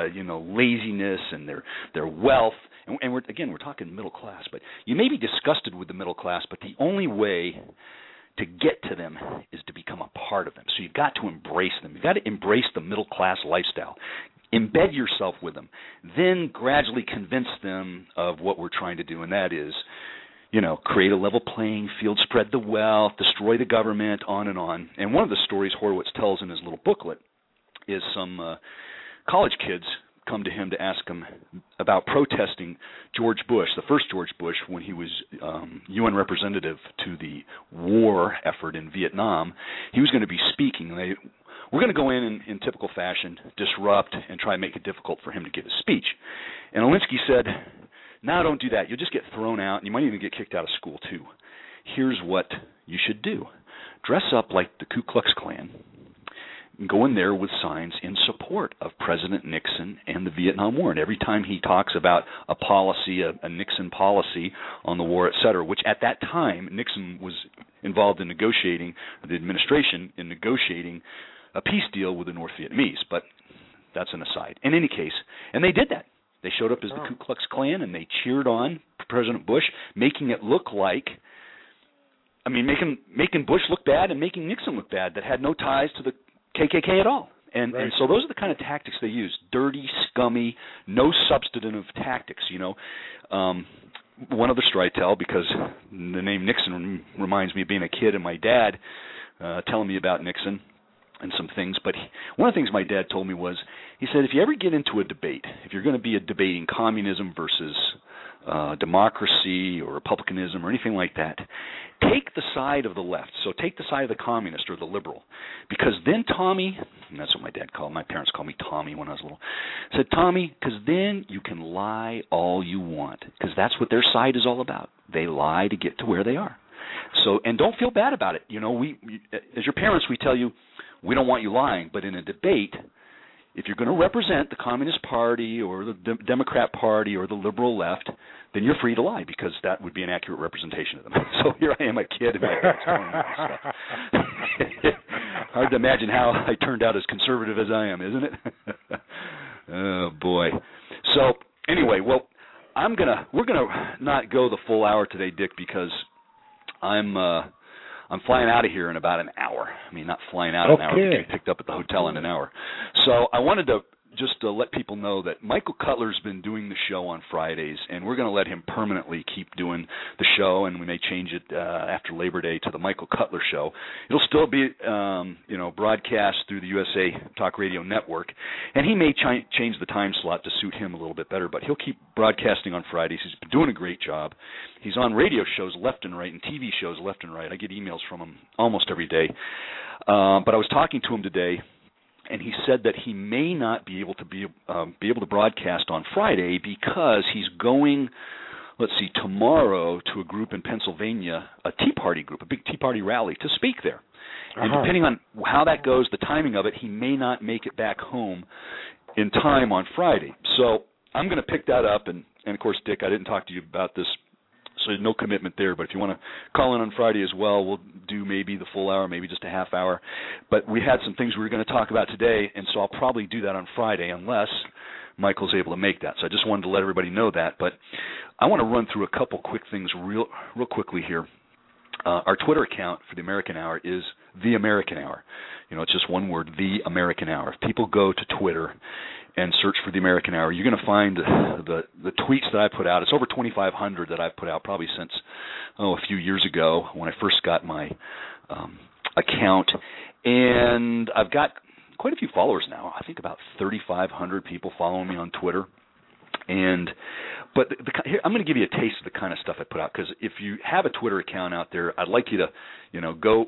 laziness and their wealth, and we're talking middle class, but you may be disgusted with the middle class, but the only way to get to them is to become a part of them. So you've got to embrace them. You've got to embrace the middle class lifestyle. Embed yourself with them, then gradually convince them of what we're trying to do, and that is, create a level playing field, spread the wealth, destroy the government, on and on. And one of the stories Horowitz tells in his little booklet is some college kids come to him to ask him about protesting George Bush, the first George Bush, when he was UN representative to the war effort in Vietnam. He was going to be speaking. We're going to go in typical fashion, disrupt, and try and make it difficult for him to give his speech. And Alinsky said, no, don't do that. You'll just get thrown out, and you might even get kicked out of school, too. Here's what you should do. Dress up like the Ku Klux Klan, and go in there with signs in support of President Nixon and the Vietnam War. And every time he talks about a policy, a Nixon policy on the war, et cetera, which at that time Nixon was involved in negotiating, the administration in negotiating a peace deal with the North Vietnamese, but that's an aside. In any case, and they did that. They showed up as the Ku Klux Klan, and they cheered on President Bush, making it look like, making Bush look bad and making Nixon look bad, that had no ties to the KKK at all. And so those are the kind of tactics they use, dirty, scummy, no substantive tactics, One other story I tell, because the name Nixon reminds me of being a kid and my dad telling me about Nixon and some things, but one of the things my dad told me was, he said, if you ever get into a debate, if you're going to be debating communism versus democracy or republicanism or anything like that, take the side of the left. So take the side of the communist or the liberal, because then Tommy, and that's what my parents called me Tommy when I was little, said, Tommy, because then you can lie all you want, because that's what their side is all about. They lie to get to where they are. So, and don't feel bad about it. We as your parents, we tell you, we don't want you lying, but in a debate, if you're going to represent the Communist Party or the Democrat Party or the liberal left, then you're free to lie, because that would be an accurate representation of them. So here I am, a kid, and my dad's telling me this stuff. Hard to imagine how I turned out as conservative as I am, isn't it? Oh boy. So anyway, well, we're gonna not go the full hour today, Dick, because I'm flying out of here in about an hour. Not flying out an hour, but getting picked up at the hotel in an hour. So I wanted to just to let people know that Michael Cutler's been doing the show on Fridays, and we're going to let him permanently keep doing the show, and we may change it after Labor Day to the Michael Cutler Show. It'll still be, broadcast through the USA Talk Radio Network, and he may change the time slot to suit him a little bit better, but he'll keep broadcasting on Fridays. He's been doing a great job. He's on radio shows left and right and TV shows left and right. I get emails from him almost every day. But I was talking to him today, and he said that he may not be able to broadcast on Friday because he's going, tomorrow to a group in Pennsylvania, a Tea Party group, a big Tea Party rally, to speak there. And depending on how that goes, the timing of it, he may not make it back home in time on Friday. So I'm going to pick that up, and of course, Dick, I didn't talk to you about this, so there's no commitment there. But if you want to call in on Friday as well, we'll do maybe the full hour, maybe just a half hour. But we had some things we were going to talk about today, and so I'll probably do that on Friday unless Michael's able to make that. So I just wanted to let everybody know that. But I want to run through a couple quick things real quickly here. Our Twitter account for the American Hour is The American Hour. It's just one word, The American Hour. If people go to Twitter and search for The American Hour, you're going to find the tweets that I put out. It's over 2,500 that I've put out probably since, a few years ago when I first got my account. And I've got quite a few followers now. I think about 3,500 people following me on Twitter. But here, I'm going to give you a taste of the kind of stuff I put out, because if you have a Twitter account out there, I'd like you to, go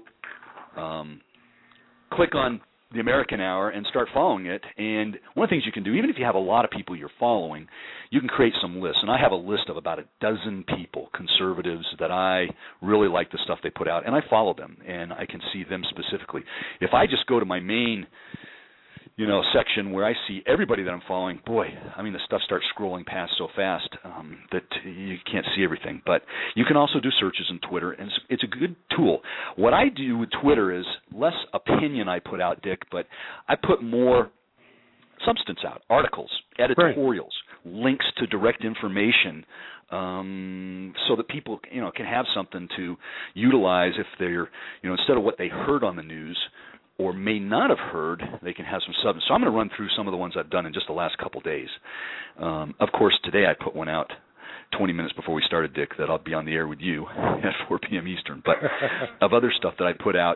click on The American Hour and start following it. And one of the things you can do, even if you have a lot of people you're following, you can create some lists. And I have a list of about a dozen people, conservatives, that I really like the stuff they put out, and I follow them, and I can see them specifically. If I just go to my main section where I see everybody that I'm following, boy, the stuff starts scrolling past so fast that you can't see everything. But you can also do searches on Twitter, and it's a good tool. What I do with Twitter is less opinion I put out, Dick, but I put more substance out, articles, editorials, links to direct information, so that people, can have something to utilize if they're, instead of what they heard on the news or may not have heard, they can have some substance. So I'm going to run through some of the ones I've done in just the last couple days. Of course, today I put one out 20 minutes before we started, Dick, that I'll be on the air with you at 4 p.m. Eastern. But of other stuff that I put out,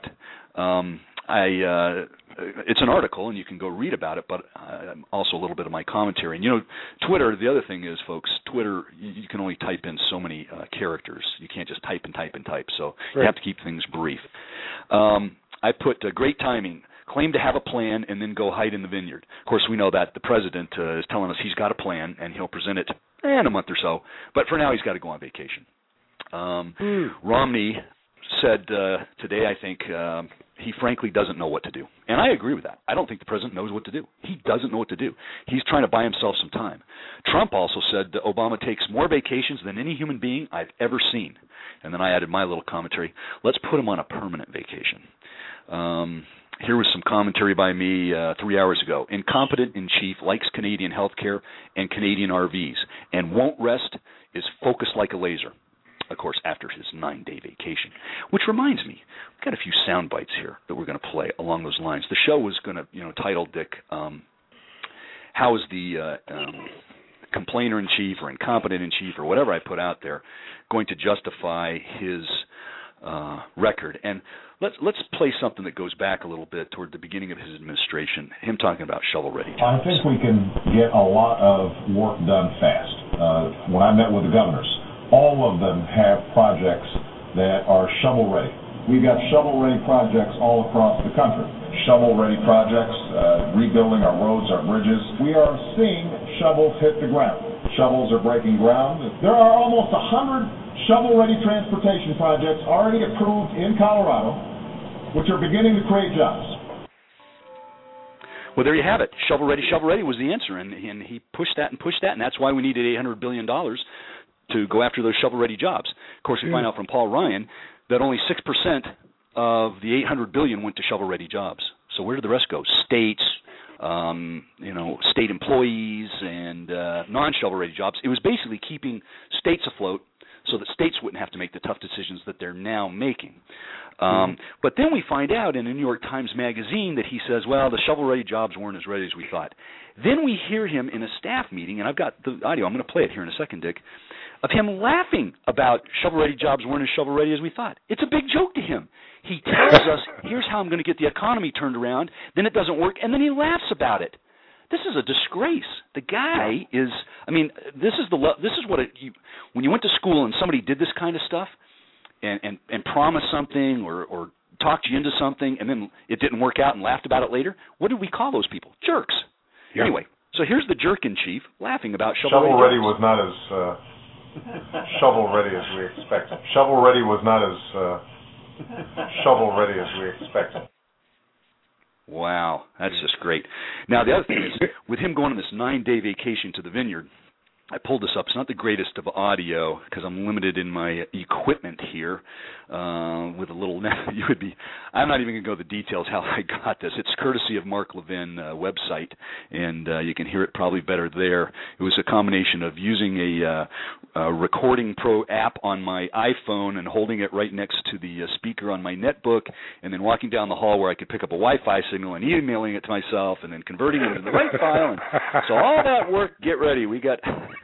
it's an article, and you can go read about it, but also a little bit of my commentary. And, Twitter, the other thing is, folks, Twitter, you can only type in so many characters. You can't just type and type and type, so you have to keep things brief. I put great timing, claim to have a plan, and then go hide in the vineyard. Of course, we know that the president is telling us he's got a plan, and he'll present it in a month or so. But for now, he's got to go on vacation. Romney said today, I think, he frankly doesn't know what to do. And I agree with that. I don't think the president knows what to do. He doesn't know what to do. He's trying to buy himself some time. Trump also said that Obama takes more vacations than any human being I've ever seen. And then I added my little commentary. Let's put him on a permanent vacation. Here was some commentary by me 3 hours ago. Incompetent in chief, likes Canadian healthcare and Canadian RVs, and won't rest, is focused like a laser. Of course, after his 9-day vacation. Which reminds me, we've got a few sound bites here that we're going to play along those lines. The show was going to, title, Dick, how is the complainer-in-chief or incompetent-in-chief or whatever I put out there going to justify his record? And let's play something that goes back a little bit toward the beginning of his administration, him talking about shovel-ready jobs. I think we can get a lot of work done fast. When I met with the governors, all of them have projects that are shovel-ready. We've got shovel-ready projects all across the country. Shovel-ready projects, rebuilding our roads, our bridges. We are seeing shovels hit the ground. Shovels are breaking ground. There are almost 100 shovel-ready transportation projects already approved in Colorado, which are beginning to create jobs. Well, there you have it. Shovel-ready was the answer, and he pushed that, and that's why we needed $800 billion to go after those shovel-ready jobs. Of course, we find out from Paul Ryan that only 6% of the $800 billion went to shovel-ready jobs. So where did the rest go? States, state employees, and non-shovel-ready jobs. It was basically keeping states afloat so that states wouldn't have to make the tough decisions that they're now making. But then we find out in a New York Times magazine that he says, well, the shovel-ready jobs weren't as ready as we thought. Then we hear him in a staff meeting, and I've got the audio. I'm going to play it here in a second, Dick, of him laughing about shovel-ready jobs weren't as shovel-ready as we thought. It's a big joke to him. He tells us, here's how I'm going to get the economy turned around, then it doesn't work, and then he laughs about it. This is a disgrace. The guy is, I mean, this is what when you went to school and somebody did this kind of stuff and promised something or talked you into something and then it didn't work out and laughed about it later, what did we call those people? Jerks. Yep. Anyway, so here's the jerk-in-chief laughing about shovel-ready was not as shovel-ready as we expected. Shovel-ready was not as shovel-ready as we expected. Wow, that's just great. Now, the other thing is, with him going on this 9-day vacation to the vineyard, I pulled this up. It's not the greatest of audio because I'm limited in my equipment here. With a little, I'm not even going to go into the details how I got this. It's courtesy of Mark Levin website, and you can hear it probably better there. It was a combination of using a Recording Pro app on my iPhone and holding it right next to the speaker on my netbook, and then walking down the hall where I could pick up a Wi-Fi signal and emailing it to myself, and then converting it into the right file. And so all that work, get ready. We got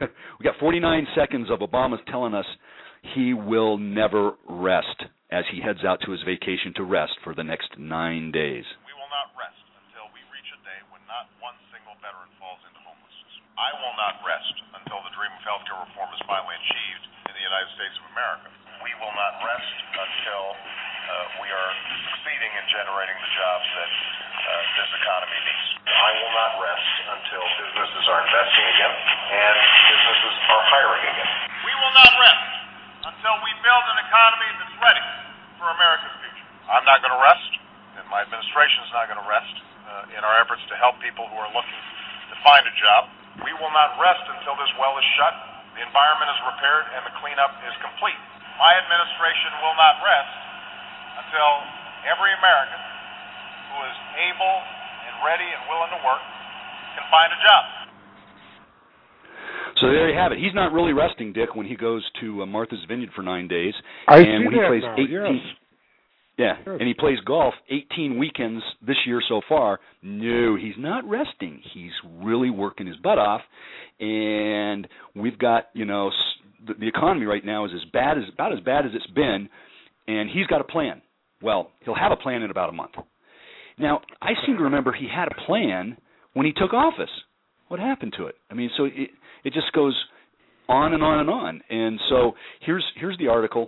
49 seconds of Obama telling us he will never rest as he heads out to his vacation to rest for the next 9 days. We will not rest until we reach a day when not one single veteran falls into homelessness. I will not rest until the dream of healthcare reform is finally achieved in the United States of America. We will not rest until we are succeeding in generating the jobs that this economy needs. I will not rest until businesses are investing again and businesses are hiring again. We will not rest until we build an economy that's ready for America's future. I'm not going to rest, and my administration is not going to rest in our efforts to help people who are looking to find a job. We will not rest until this well is shut, the environment is repaired, and the cleanup is complete. My administration will not rest until every American who is able and ready and willing to work can find a job. So there you have it. He's not really resting, Dick, when he goes to Martha's Vineyard for 9 days. I and see when he that plays now, 18, yes. Yeah, yes. And he plays golf 18 weekends this year so far. No, he's not resting. He's really working his butt off. And we've got, the economy right now is about as bad as it's been, and he's got a plan. Well, he'll have a plan in about a month. Now, I seem to remember he had a plan when he took office. What happened to it? I mean, so it just goes on and on and on. And so here's the article.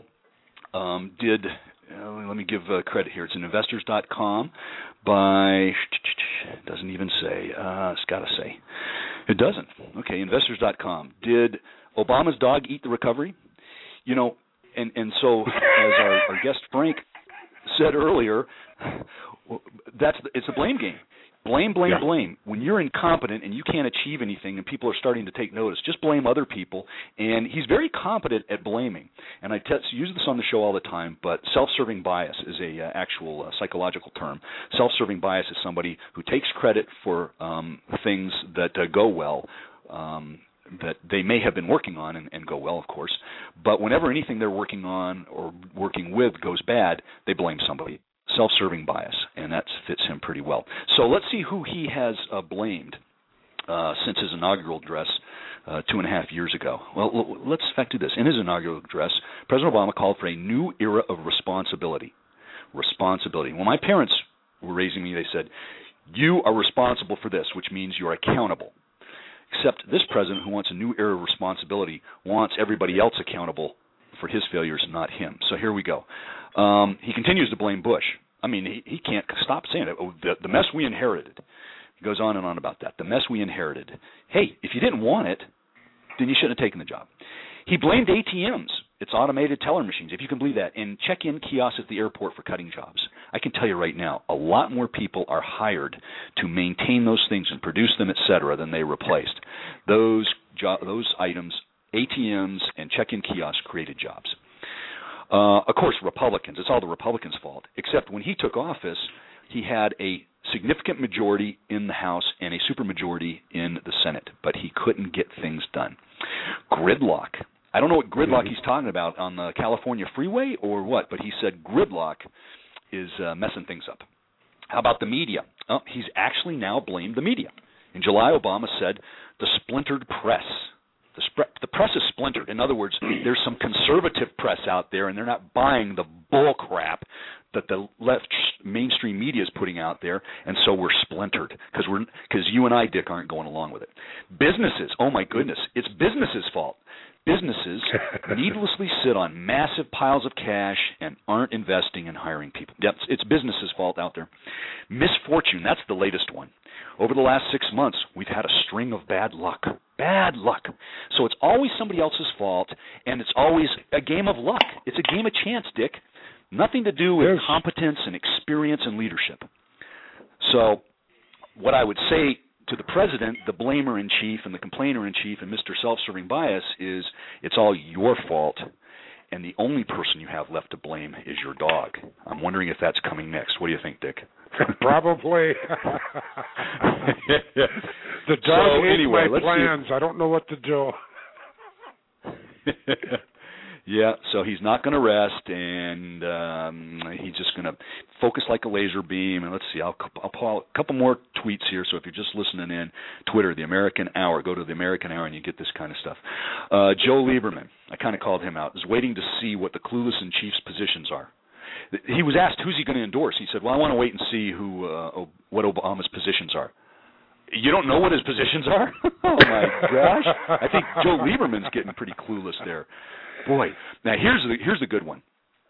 Let me give credit here. It's in investors.com by, doesn't even say, it's got to say. It doesn't. Okay, investors.com. Did Obama's dog eat the recovery? And so as our guest Frank said earlier, it's a blame game. Blame. When you're incompetent and you can't achieve anything and people are starting to take notice, just blame other people. And he's very competent at blaming. And I use this on the show all the time, but self-serving bias is a actual psychological term. Self-serving bias is somebody who takes credit for things that go well, that they may have been working on and go well, of course. But whenever anything they're working on or working with goes bad, they blame somebody. Self-serving bias, and that fits him pretty well. So let's see who he has blamed since his inaugural address 2.5 years ago. Well, let's in fact do this. In his inaugural address, President Obama called for a new era of responsibility. When my parents were raising me, they said, you are responsible for this, which means you're accountable. Except this president, who wants a new era of responsibility, wants everybody else accountable for his failures, not him. So here we go. He continues to blame Bush. I mean, he can't stop saying it. The mess we inherited. He goes on and on about that. The mess we inherited. Hey, if you didn't want it, then you shouldn't have taken the job. He blamed ATMs. It's automated teller machines, if you can believe that, and check-in kiosks at the airport for cutting jobs. I can tell you right now, a lot more people are hired to maintain those things and produce them, et cetera, than they replaced. Those items, ATMs and check-in kiosks, created jobs. Of course, Republicans. It's all the Republicans' fault. Except when he took office, he had a significant majority in the House and a supermajority in the Senate, but he couldn't get things done. Gridlock. I don't know what gridlock he's talking about on the California freeway or what, but he said gridlock is messing things up. How about the media? Oh, he's actually now blamed the media. In July, Obama said the splintered press. The press is splintered. In other words, there's some conservative press out there, and they're not buying the bull crap that the left mainstream media is putting out there, and so we're splintered because you and I, Dick, aren't going along with it. Businesses, oh my goodness, it's businesses' fault. Businesses needlessly sit on massive piles of cash and aren't investing in hiring people. Yep, it's businesses' fault out there. Misfortune, that's the latest one. Over the last 6 months, we've had a string of bad luck. Bad luck. So it's always somebody else's fault, and it's always a game of luck. It's a game of chance, Dick. Nothing to do with competence and experience and leadership. So what I would say to the president, the blamer-in-chief and the complainer-in-chief and Mr. Self-Serving Bias is it's all your fault, and the only person you have left to blame is your dog. I'm wondering if that's coming next. What do you think, Dick? Probably. The dog hates my plans. I don't know what to do. Yeah, so he's not going to rest, and he's just going to focus like a laser beam. And let's see, I'll pull out a couple more tweets here. So if you're just listening in, Twitter, The American Hour, go to The American Hour, and you get this kind of stuff. Joe Lieberman, I kind of called him out, is waiting to see what the clueless in chief's positions are. He was asked who's he going to endorse. He said, well, I want to wait and see what Obama's positions are. You don't know what his positions are? Oh, my gosh. I think Joe Lieberman's getting pretty clueless there. Boy, now here's a good one.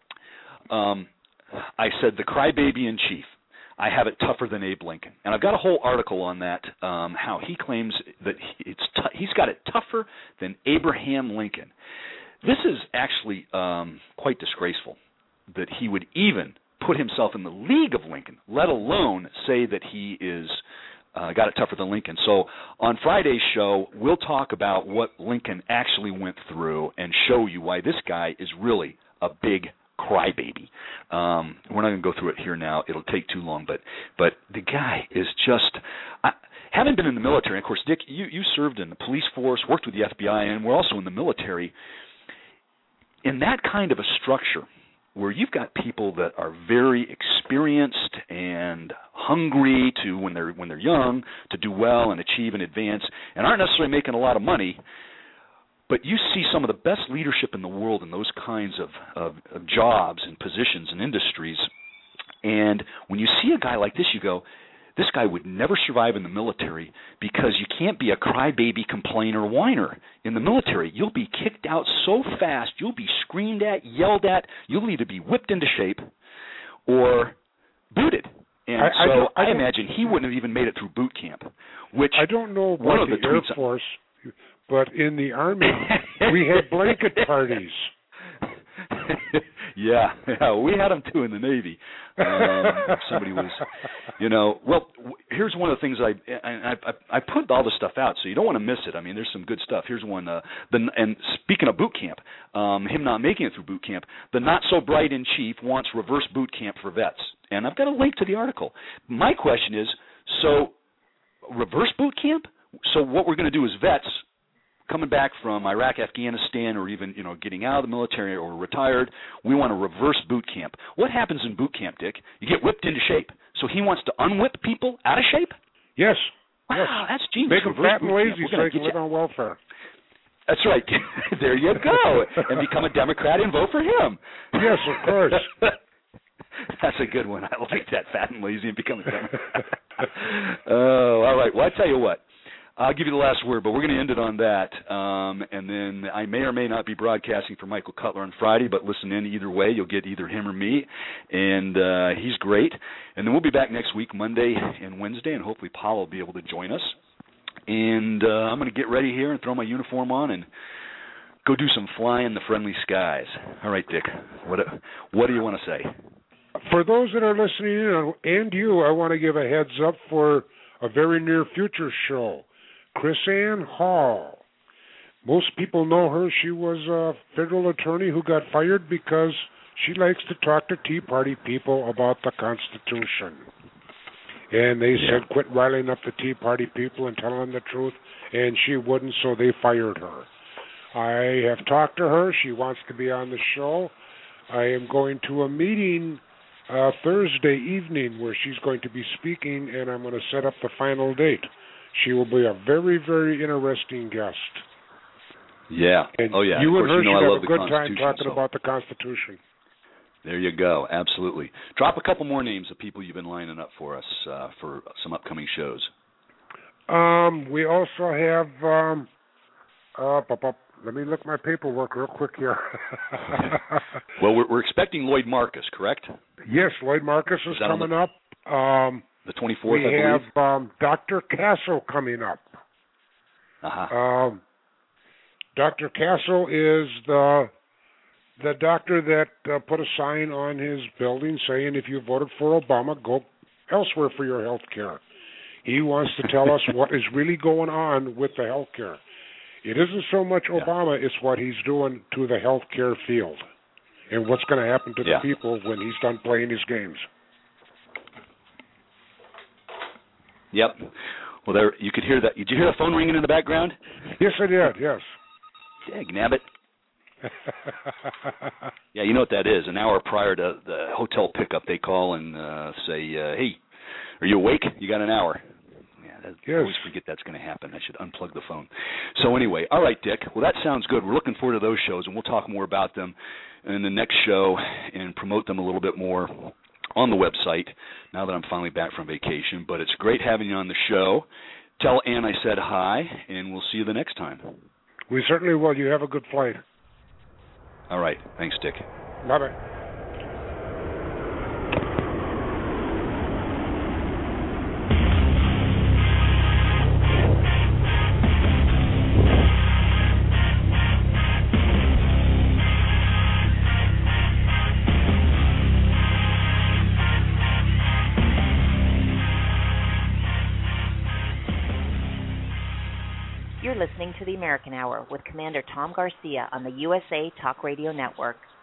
I said the crybaby in chief. I have it tougher than Abe Lincoln, and I've got a whole article on that. How he claims that he's got it tougher than Abraham Lincoln. This is actually quite disgraceful that he would even put himself in the league of Lincoln, let alone say that he is. Got it tougher than Lincoln. So on Friday's show, we'll talk about what Lincoln actually went through and show you why this guy is really a big crybaby. We're not going to go through it here now. It'll take too long. But the guy is just having been in the military. Of course, Dick, you served in the police force, worked with the FBI, and we're also in the military. In that kind of a structure, where you've got people that are very experienced and hungry to when they're young to do well and achieve and advance and aren't necessarily making a lot of money, but you see some of the best leadership in the world in those kinds of jobs and positions and industries. And when you see a guy like this, you go, this guy would never survive in the military because you can't be a crybaby, complainer, whiner in the military. You'll be kicked out so fast, you'll be screamed at, yelled at, you'll either be whipped into shape or booted. And I imagine he wouldn't have even made it through boot camp. Which I don't know about the Air Force, but in the Army, we had blanket parties. Yeah, we had them too in the Navy. Somebody was, well, here's one of the things I put all this stuff out, so you don't want to miss it. I mean, there's some good stuff. Here's one. And speaking of boot camp, him not making it through boot camp, the not so bright in chief wants reverse boot camp for vets, and I've got a link to the article. My question is, so reverse boot camp? So what we're going to do as vets, coming back from Iraq, Afghanistan, or even getting out of the military or retired, we want to reverse boot camp. What happens in boot camp, Dick? You get whipped into shape. So he wants to unwhip people out of shape? Yes. Wow, yes. That's genius. Make them fat and lazy so they can live on welfare. That's right. There you go. And become a Democrat and vote for him. Yes, of course. That's a good one. I like that, fat and lazy and become a Democrat. All right. Well, I tell you what. I'll give you the last word, but we're going to end it on that. And then I may or may not be broadcasting for Michael Cutler on Friday, but listen in either way. You'll get either him or me, and he's great. And then we'll be back next week, Monday and Wednesday, and hopefully Paul will be able to join us. And I'm going to get ready here and throw my uniform on and go do some flying in the friendly skies. All right, Dick, what do you want to say? For those that are listening in, and you, I want to give a heads up for a very near future show. KrisAnne Hall. Most people know her. She was a federal attorney who got fired because she likes to talk to Tea Party people about the Constitution. And they said, quit riling up the Tea Party people and tell them the truth. And she wouldn't, so they fired her. I have talked to her. She wants to be on the show. I am going to a meeting Thursday evening where she's going to be speaking, and I'm going to set up the final date. She will be a very, very interesting guest. Yeah. And oh, yeah. You of and course, her I should love have a good the time Constitution, talking about the Constitution. There you go. Absolutely. Drop a couple more names of people you've been lining up for us for some upcoming shows. We also have, let me look my paperwork real quick here. Well, we're expecting Lloyd Marcus, correct? Yes, Lloyd Marcus is coming up. The 24th, I believe. We have Dr. Castle coming up. Uh-huh. Dr. Castle is the doctor that put a sign on his building saying if you voted for Obama, go elsewhere for your health care. He wants to tell us what is really going on with the health care. It isn't so much Obama, it's what he's doing to the health care field and what's going to happen to the people when he's done playing his games. Yep. Well, there you could hear that. Did you hear the phone ringing in the background? Yes, I did, yes. Nabbit. Yeah, you know what that is. An hour prior to the hotel pickup, they call and say, hey, are you awake? You got an hour. Yeah, I always forget that's going to happen. I should unplug the phone. So anyway, all right, Dick. Well, that sounds good. We're looking forward to those shows, and we'll talk more about them in the next show and promote them a little bit more on the website now that I'm finally back from vacation. But it's great having you on the show. Tell Ann I said hi, and we'll see you the next time. We certainly will. You have a good flight. All right. Thanks, Dick. Bye-bye. You're listening to the American Hour with Commander Tom Garcia on the USA Talk Radio Network.